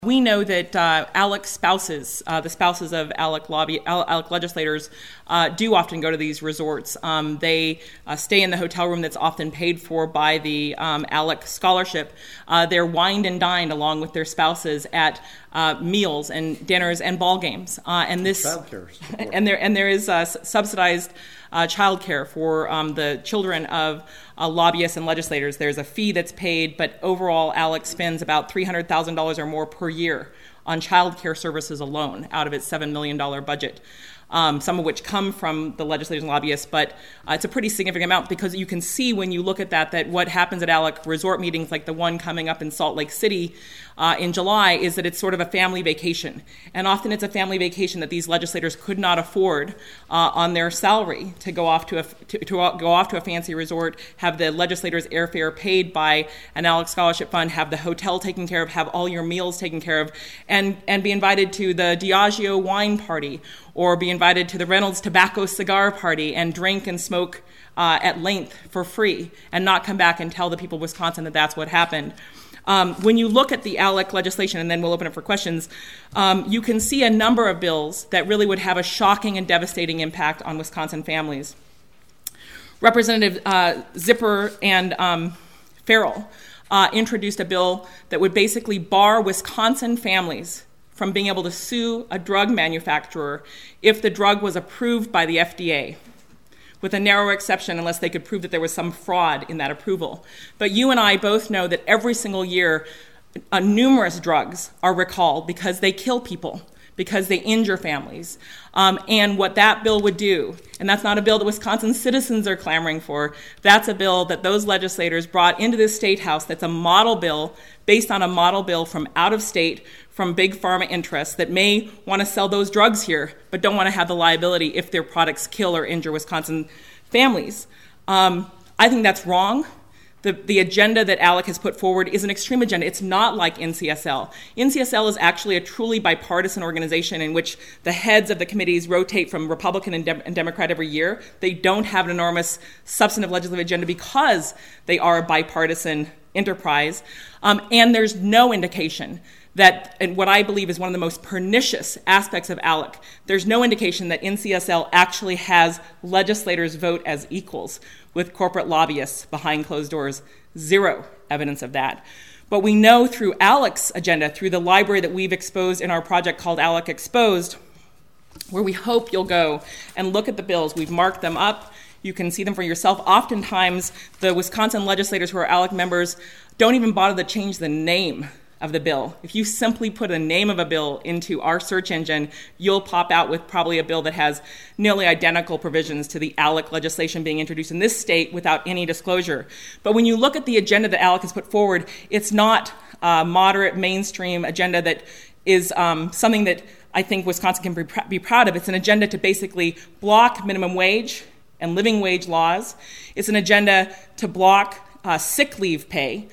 We know that ALEC spouses, the spouses of ALEC legislators, do often go to these resorts. They stay in the hotel room that's often paid for by the ALEC scholarship. They're wined and dined along with their spouses at meals and dinners and ball games. And there is subsidized childcare for the children of lobbyists and legislators. There's a fee that's paid, but overall, ALEC spends about $300,000 or more per year on child care services alone out of its $7 million budget. Some of which come from the legislators and lobbyists, but it's a pretty significant amount because you can see when you look at that what happens at ALEC resort meetings like the one coming up in Salt Lake City in July is that it's sort of a family vacation. And often it's a family vacation that these legislators could not afford on their salary to go off to a fancy resort, have the legislators' airfare paid by an ALEC scholarship fund, have the hotel taken care of, have all your meals taken care of, and be invited to the Diageo wine party or be invited to the Reynolds tobacco cigar party and drink and smoke at length for free and not come back and tell the people of Wisconsin that that's what happened. When you look at the ALEC legislation, and then we'll open it for questions, you can see a number of bills that really would have a shocking and devastating impact on Wisconsin families. Representative Zipper and Farrell introduced a bill that would basically bar Wisconsin families from being able to sue a drug manufacturer if the drug was approved by the FDA, with a narrow exception unless they could prove that there was some fraud in that approval. But you and I both know that every single year numerous drugs are recalled because they kill people, because they injure families. And what that bill would do, and that's not a bill that Wisconsin citizens are clamoring for, that's a bill that those legislators brought into this state house that's a model bill based on a model bill from out of state from big pharma interests that may want to sell those drugs here but don't want to have the liability if their products kill or injure Wisconsin families. I think that's wrong. The agenda that ALEC has put forward is an extreme agenda. It's not like NCSL. NCSL is actually a truly bipartisan organization in which the heads of the committees rotate from Republican and Democrat every year. They don't have an enormous substantive legislative agenda because they are a bipartisan enterprise. And there's no indication that, and what I believe is one of the most pernicious aspects of ALEC, there's no indication that NCSL actually has legislators vote as equals with corporate lobbyists behind closed doors. Zero evidence of that. But we know through ALEC's agenda, through the library that we've exposed in our project called ALEC Exposed, where we hope you'll go and look at the bills. We've marked them up. You can see them for yourself. Oftentimes, the Wisconsin legislators who are ALEC members don't even bother to change the name of the bill. If you simply put a name of a bill into our search engine, you'll pop out with probably a bill that has nearly identical provisions to the ALEC legislation being introduced in this state without any disclosure. But when you look at the agenda that ALEC has put forward, it's not a moderate mainstream agenda that is something that I think Wisconsin can be proud of. It's an agenda to basically block minimum wage and living wage laws. It's an agenda to block sick leave pay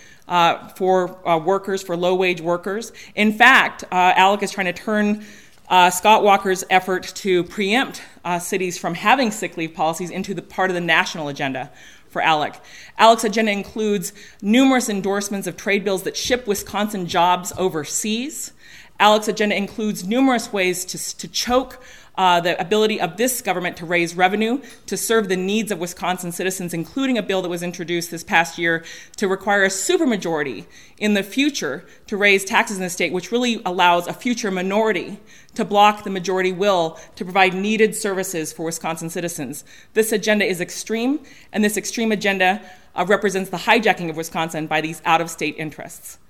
for workers, for low-wage workers. In fact, ALEC is trying to turn Scott Walker's effort to preempt cities from having sick leave policies into the part of the national agenda for ALEC. ALEC's agenda includes numerous endorsements of trade bills that ship Wisconsin jobs overseas. ALEC's agenda includes numerous ways to choke the ability of this government to raise revenue, to serve the needs of Wisconsin citizens, including a bill that was introduced this past year to require a supermajority in the future to raise taxes in the state, which really allows a future minority to block the majority will to provide needed services for Wisconsin citizens. This agenda is extreme, and this extreme agenda represents the hijacking of Wisconsin by these out-of-state interests.